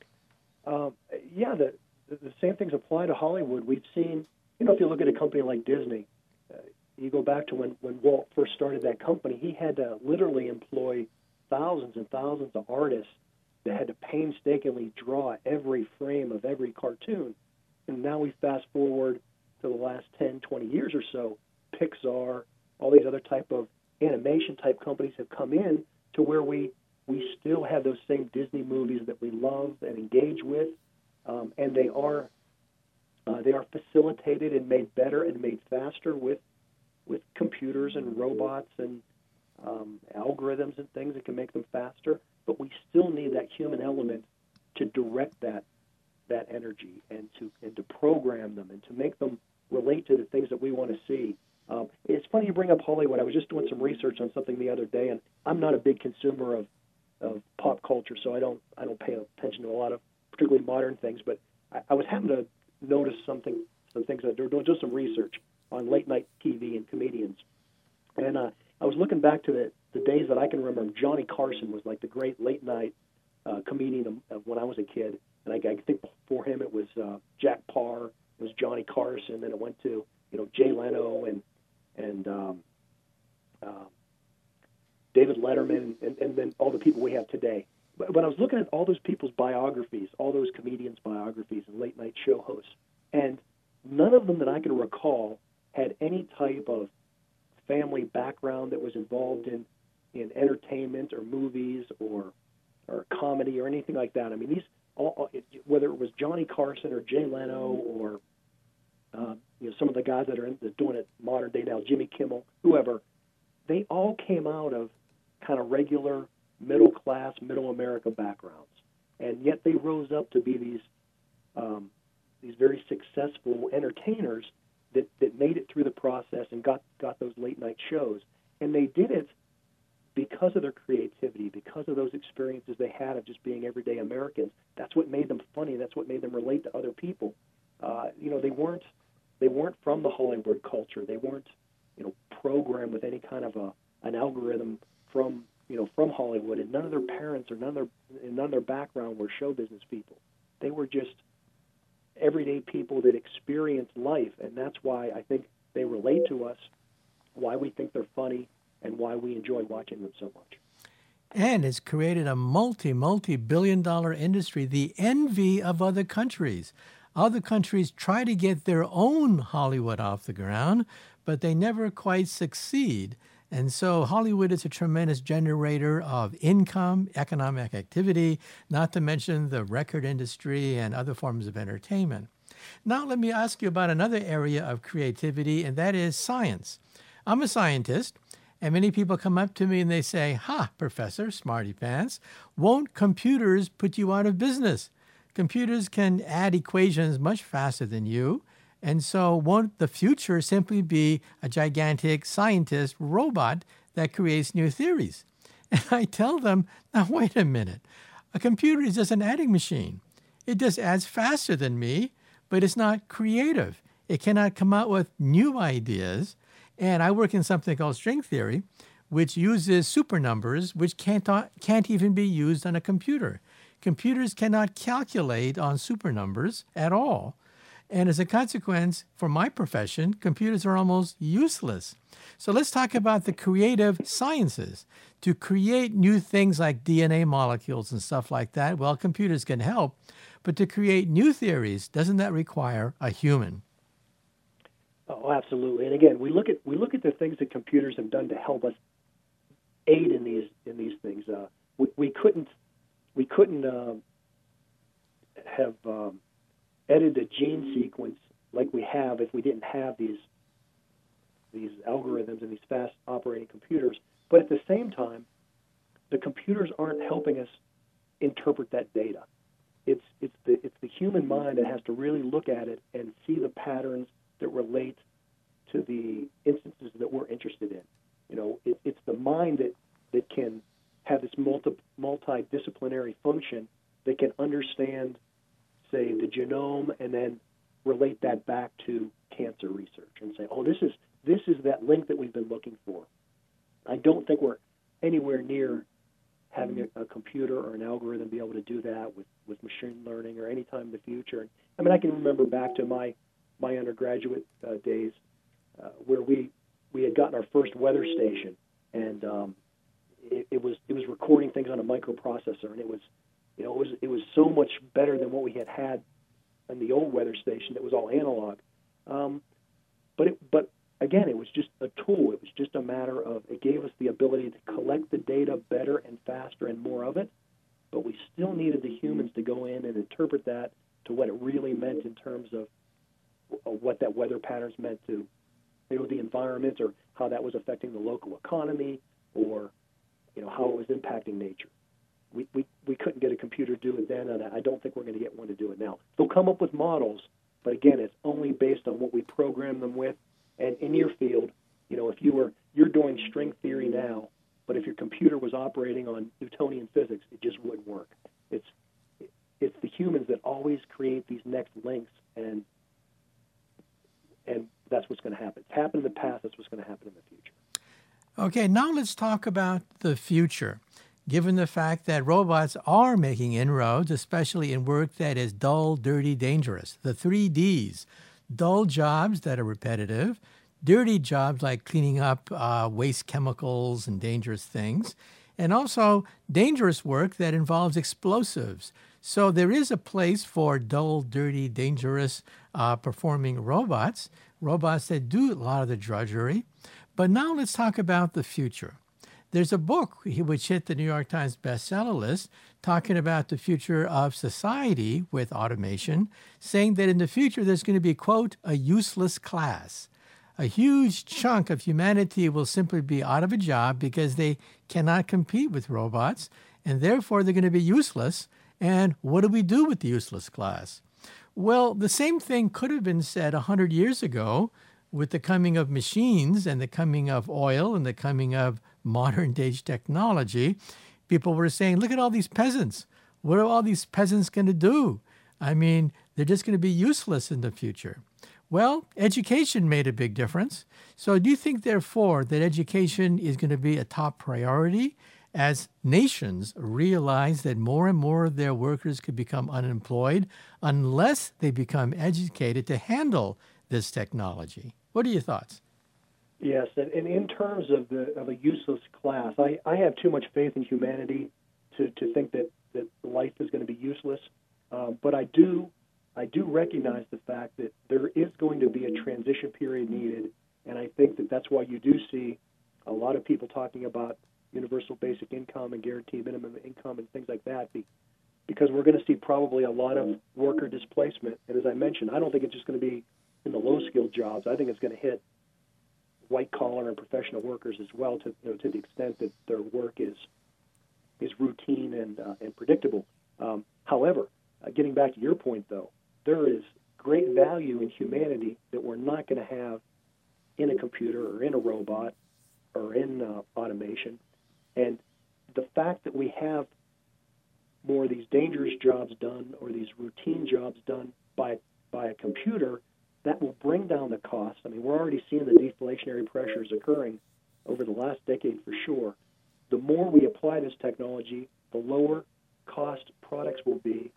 Um, yeah, the, the same things apply to Hollywood. We've seen, you know, if you look at a company like Disney, uh, you go back to when, when Walt first started that company, he had to literally employ thousands and thousands of artists that had to painstakingly draw every frame of every cartoon. And now we fast forward to the last ten, twenty years or so, Pixar, all these other type of animation type companies have come in to where we we still have those same Disney movies that we love and engage with, um, and they are uh, they are facilitated and made better and made faster with with computers and robots and um, algorithms and things that can make them faster. But we still need that human element to direct that that energy and to and to program them and to make them relate to the things that we want to see. Um, it's funny you bring up Hollywood. I was just doing some research on something the other day, and I'm not a big consumer of of pop culture, so I don't I don't pay attention to a lot of particularly modern things. But I, I was happening to notice something, some things that they're doing just some research on late night T V and comedians, and uh, I was looking back to the, the days that I can remember. Johnny Carson was like the great late night uh, comedian of, of when I was a kid, and I, I think before him it was uh, Jack Parr, it was Johnny Carson, then it went to you know Jay Leno and and um, uh, David Letterman, and, and then all the people we have today. But when I was looking at all those people's biographies, all those comedians' biographies and late-night show hosts, and none of them that I can recall had any type of family background that was involved in, in entertainment or movies or or comedy or anything like that. I mean, these all, whether it was Johnny Carson or Jay Leno or uh, you know, some of the guys that are in, that doing it modern day now, Jimmy Kimmel, whoever, they all came out of kind of regular middle class, middle America backgrounds, and yet they rose up to be these um, these very successful entertainers that, that made it through the process and got, got those late night shows. And they did it because of their creativity, because of those experiences they had of just being everyday Americans. That's what made them funny. That's what made them relate to other people. Uh, you know, they weren't they weren't from the Hollywood culture. They weren't, you know, programmed with any kind of a an algorithm from you know from Hollywood. And none of their parents or none of their none of their background were show business people. They were just everyday people that experienced life, and that's why I think they relate to us, why we think they're funny, and why we enjoy watching them so much. And it's created a multi, multi-billion dollar industry, the envy of other countries. Other countries try to get their own Hollywood off the ground, but they never quite succeed. And so Hollywood is a tremendous generator of income, economic activity, not to mention the record industry and other forms of entertainment. Now let me ask you about another area of creativity, and that is science. I'm a scientist, and many people come up to me and they say, "Ha, Professor Smarty Pants, won't computers put you out of business? Computers can add equations much faster than you. And so won't the future simply be a gigantic scientist robot that creates new theories?" And I tell them, now wait a minute. A computer is just an adding machine. It just adds faster than me, but it's not creative. It cannot come out with new ideas. And I work in something called string theory, which uses supernumbers, which can't, can't even be used on a computer. Computers cannot calculate on supernumbers at all. And as a consequence, for my profession, computers are almost useless. So let's talk about the creative sciences. To create new things like D N A molecules and stuff like that, well, computers can help. But to create new theories, doesn't that require a human? Oh, absolutely. And again, we look at we look at the things that computers have done to help us aid in these in these things. Uh, we, we couldn't we couldn't uh, have um, edited a gene sequence like we have if we didn't have these these algorithms and these fast operating computers. But at the same time, the computers aren't helping us interpret that data. It's it's the it's the human mind that has to really look at it and see the patterns that relate to the instances that we're interested in. You know, it, it's the mind that, that can have this multi, multidisciplinary function that can understand, say, the genome and then relate that back to cancer research and say, oh, this is this is that link that we've been looking for. I don't think we're anywhere near having a, a computer or an algorithm be able to do that with, with machine learning or any time in the future. I mean, I can remember back to my my undergraduate uh, days, uh, where we we had gotten our first weather station, and um, it, it was it was recording things on a microprocessor, and it was, you know, it was it was so much better than what we had had in the old weather station that was all analog. Um, but it, but again, it was just a tool. It was just a matter of it gave us the ability to collect the data better and faster and more of it. But we still needed the humans to go in and interpret that to what it really meant in terms of what that weather patterns meant to, you know, the environment, or how that was affecting the local economy, or, you know, how it was impacting nature. We we, we couldn't get a computer to do it then, and I don't think we're going to get one to do it now. They'll come up with models, but again, it's only based on what we program them with. And in your field, you know, if you were you're doing string theory now, but if your computer was operating on Newtonian physics, it just wouldn't work. It's it's the humans that always create these next links, and And that's what's going to happen. It's happened in the past. That's what's going to happen in the future. Okay, now let's talk about the future. Given the fact that robots are making inroads, especially in work that is dull, dirty, dangerous, the three Ds, dull jobs that are repetitive, dirty jobs like cleaning up uh, waste chemicals and dangerous things, and also dangerous work that involves explosives. So there is a place for dull, dirty, dangerous uh, performing robots, robots that do a lot of the drudgery. But now let's talk about the future. there's a book which hit the New York Times bestseller list talking about the future of society with automation, saying that in the future there's going to be, quote, a useless class. A huge chunk of humanity will simply be out of a job because they cannot compete with robots, and therefore they're going to be useless. And what do we do with the useless class? Well, the same thing could have been said one hundred years ago with the coming of machines and the coming of oil and the coming of modern-day technology. People were saying, look at all these peasants. What are all these peasants going to do? I mean, they're just going to be useless in the future. Well, education made a big difference. So do you think, therefore, that education is going to be a top priority as nations realize that more and more of their workers could become unemployed unless they become educated to handle this technology? What are your thoughts? Yes, and, and in terms of the of a useless class, I, I have too much faith in humanity to, to think that, that life is going to be useless. Um, but I do I do recognize the fact that there is going to be a transition period needed, and I think that that's why you do see a lot of people talking about universal basic income and guaranteed minimum income and things like that, because we're going to see probably a lot of worker displacement. And as I mentioned, I don't think it's just going to be in the low-skilled jobs. I think it's going to hit white-collar and professional workers as well, to you know, to the extent that their work is is routine and uh, and predictable. Um, however, uh, getting back to your point, though, there is great value in humanity that we're not going to have in a computer or in a robot or in uh, automation. And the fact that we have more of these dangerous jobs done or these routine jobs done by by a computer, that will bring down the cost. I mean, we're already seeing the deflationary pressures occurring over the last decade for sure. The more we apply this technology, the lower cost products will be.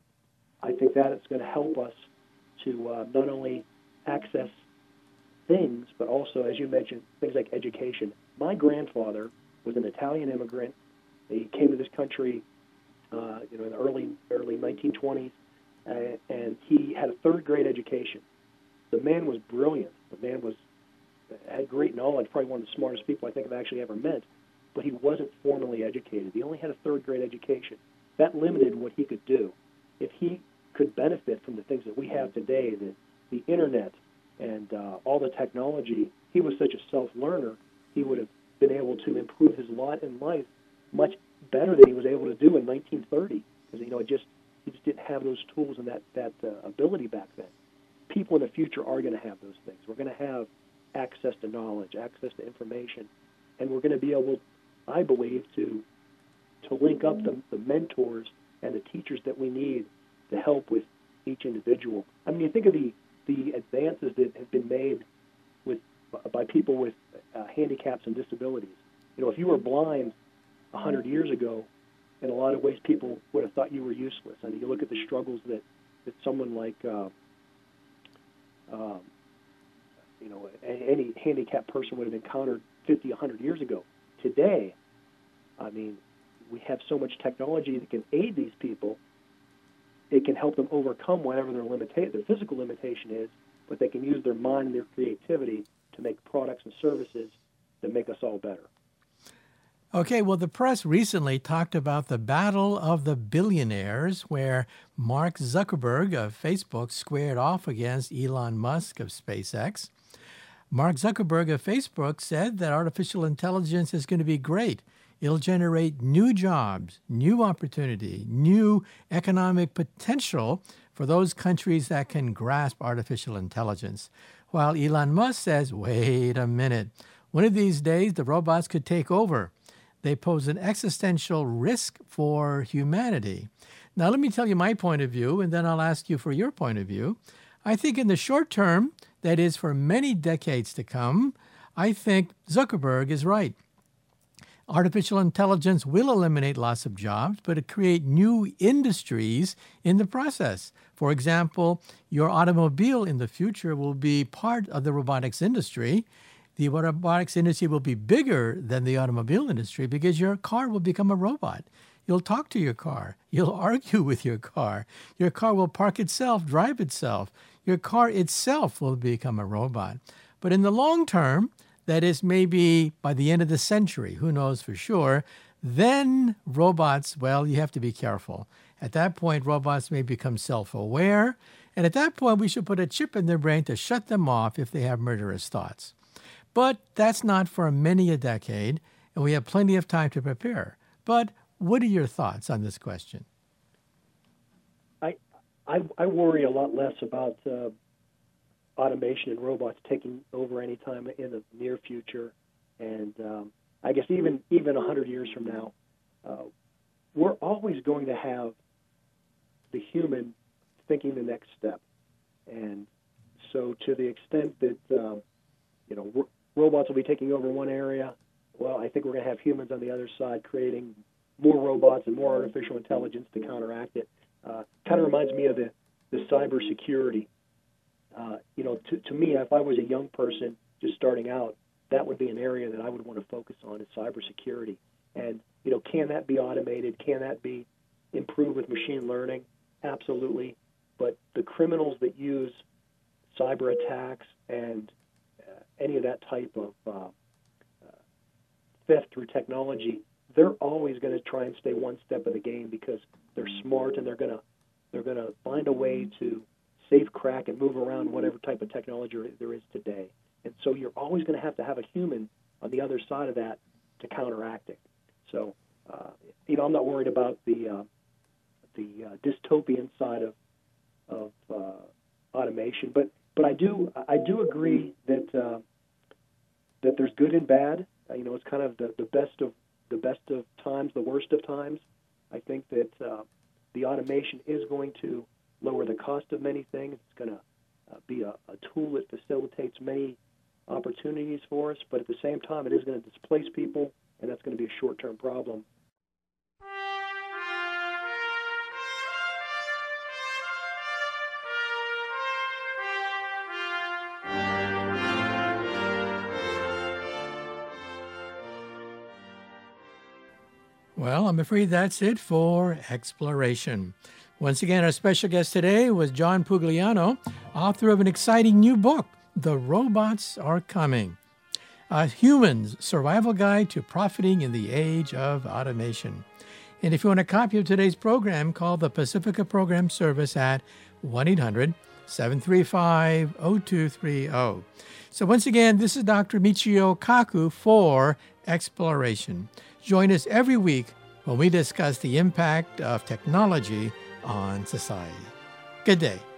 I think that it's going to help us to uh, not only access things, but also, as you mentioned, things like education. My grandfather was an Italian immigrant. He came to this country, uh, you know, in the early early nineteen twenties, uh, and he had a third grade education. The man was brilliant. The man was had great knowledge, probably one of the smartest people I think I've actually ever met, but he wasn't formally educated. He only had a third grade education. That limited what he could do. If he could benefit from the things that we have today, the, the internet and uh, all the technology, he was such a self-learner, he would have been able to improve his lot in life much better than he was able to do in nineteen thirty, because, you know, it just he just didn't have those tools and that, that uh, ability back then. People in the future are going to have those things. We're going to have access to knowledge, access to information, and we're going to be able, I believe, to to link up the, the mentors and the teachers that we need to help with each individual. I mean, you think of the, the advances that have been made with by people with uh, handicaps and disabilities. You know, if you were blind one hundred years ago, in a lot of ways people would have thought you were useless. I mean, you look at the struggles that, that someone like uh, Um, you know, any handicapped person would have encountered fifty, one hundred years ago. Today, I mean, we have so much technology that can aid these people. It can help them overcome whatever their limita- their physical limitation is, but they can use their mind and their creativity to make products and services that make us all better. Okay, well, the press recently talked about the battle of the billionaires, where Mark Zuckerberg of Facebook squared off against Elon Musk of SpaceX. Mark Zuckerberg of Facebook said that artificial intelligence is going to be great. It'll generate new jobs, new opportunity, new economic potential for those countries that can grasp artificial intelligence. While Elon Musk says, wait a minute, one of these days the robots could take over. They pose an existential risk for humanity. Now, let me tell you my point of view, and then I'll ask you for your point of view. I think in the short term, that is for many decades to come, I think Zuckerberg is right. Artificial intelligence will eliminate lots of jobs, but it create new industries in the process. For example, your automobile in the future will be part of the robotics industry. The robotics industry will be bigger than the automobile industry because your car will become a robot. You'll talk to your car. You'll argue with your car. Your car will park itself, drive itself. Your car itself will become a robot. But in the long term, that is maybe by the end of the century, who knows for sure, then robots, well, you have to be careful. At that point, robots may become self-aware, and at that point, we should put a chip in their brain to shut them off if they have murderous thoughts. But that's not for many a decade, and we have plenty of time to prepare. But what are your thoughts on this question? I I, I worry a lot less about uh, automation and robots taking over any time in the near future, and um, I guess even even a hundred years from now, uh, we're always going to have the human thinking the next step, and so to the extent that um, you know ro- robots will be taking over one area, well, I think we're going to have humans on the other side creating more robots and more artificial intelligence to counteract it. Uh, kind of reminds me of the the cybersecurity. Uh, you know, to, to me, if I was a young person just starting out, that would be an area that I would want to focus on is cybersecurity. And, you know, can that be automated? Can that be improved with machine learning? Absolutely. But the criminals that use cyber attacks and uh, any of that type of uh, uh, theft through technology, they're always going to try and stay one step of the game because they're smart and they're going to they're going to find a way to safe crack and move around whatever type of technology there is today. And so you're always going to have to have a human on the other side of that to counteract it. So, uh, you know, I'm not worried about the uh, the uh, dystopian side of of uh, automation, but but I do I do agree that uh, that there's good and bad. Uh, you know, it's kind of the, the best of the best of times, the worst of times. I think that uh, the automation is going to lower the cost of many things. It's going to uh, be a, a tool that facilitates many opportunities for us, but at the same time, it is going to displace people, and that's going to be a short-term problem. Well, I'm afraid that's it for Exploration. Once again, our special guest today was John Pugliano, author of an exciting new book, The Robots Are Coming, A Human's Survival Guide to Profiting in the Age of Automation. And if you want a copy of today's program, call the Pacifica Program Service at one eight hundred seven three five oh two three oh. So once again, this is Doctor Michio Kaku for Exploration. Join us every week when we discuss the impact of technology on society. Good day.